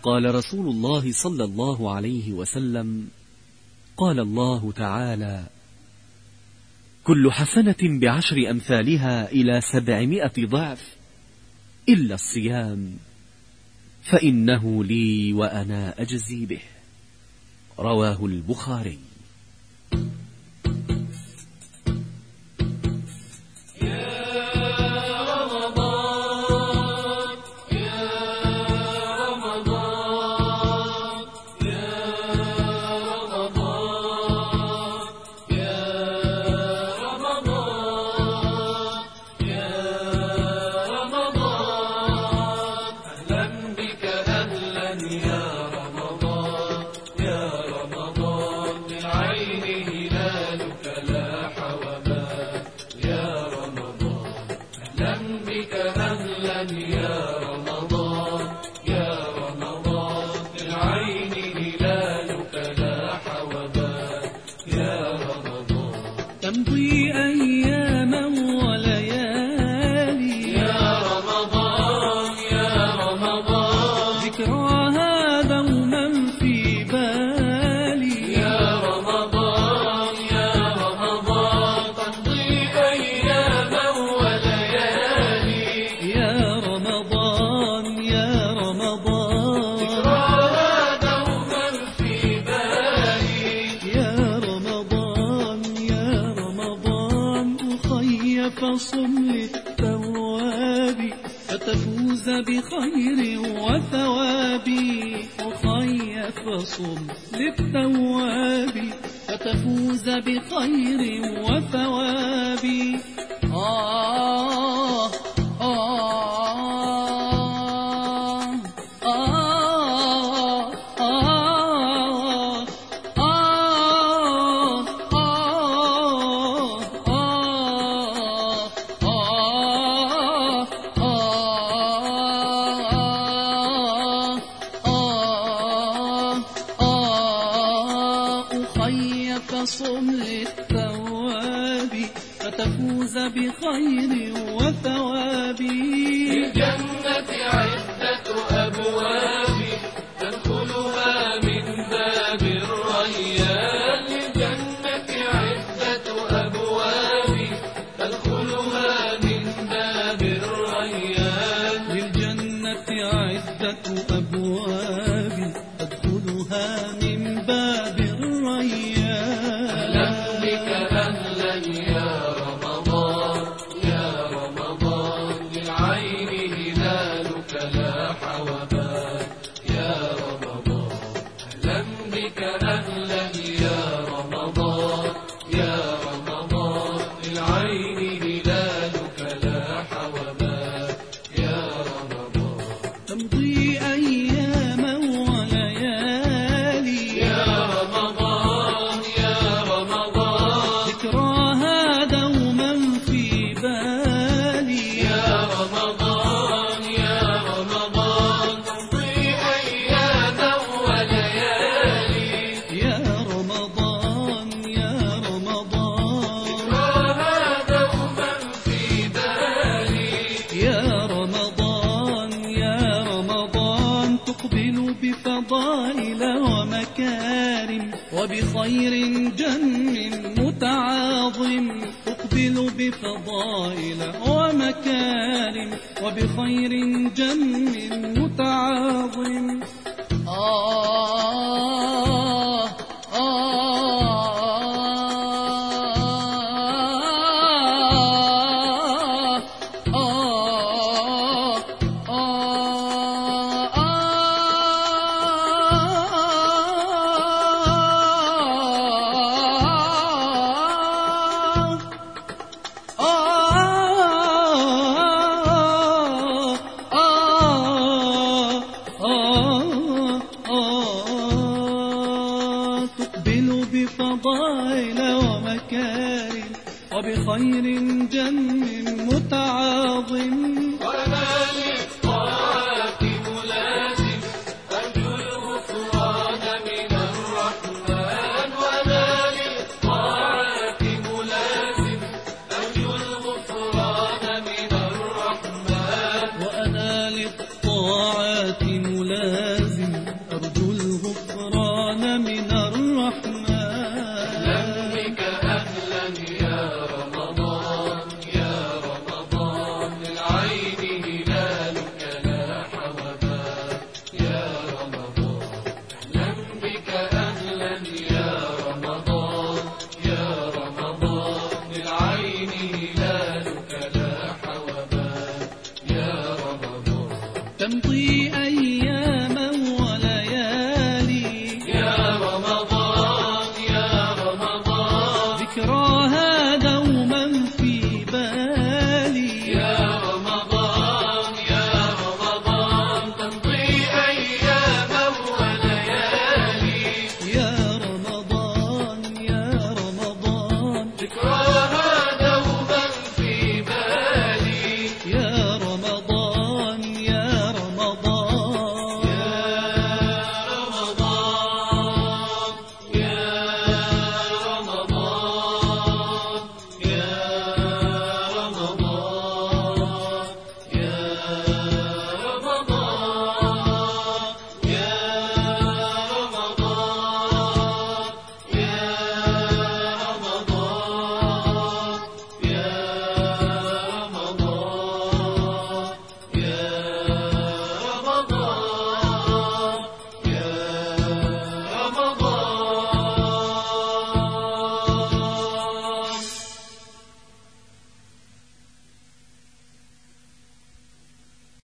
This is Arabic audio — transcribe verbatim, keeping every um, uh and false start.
قال رسول الله صلى الله عليه وسلم: قال الله تعالى: كل حسنة بعشر أمثالها إلى سبعمائة ضعف إلا الصيام فإنه لي وأنا أجزي به. رواه البخاري. تمضي أياما وليالي يا رمضان يا رمضان، ذكراها دوما في بالي يا رمضان يا رمضان. تمضي أياما وليالي يا رمضان يا رمضان، ذكراها دوما في بالي يا رمضان يا رمضان. أخي فصم للثواب فتفوز بخير وثواب، أخي فصم للثواب فتفوز بخير وثواب. آه فصم للثواب فتفوز بخير وثواب. للجنة عدة أبواب تدخلها من باب الريان، للجنة عدة أبواب تدخلها من باب الريان، للجنة عدة أبواب تدخلها من باب الريان. تمضي أياما وليالي يا رمضان يا رمضان، ذكراها دوما في بالي يا رمضان يا رمضان. تمضي أياما وليالي يا رمضان يا رمضان، ذكراها دوما في بالي يا رمضان يا رمضان. تقبل بفضائل ومكارم وبخير جم متعاظم، تقبل بفضائل ومكارم وبخير جم متعاظم. آه آه بفضائل ومكارم وبخير جم متعاظم. وأنا للطاعة ملازم أرجو الغفران من الرحمن، وأنا للطاعة ملازم أرجو الغفران من الرحمن، وأنا للطاعة ملازم تمضي أيام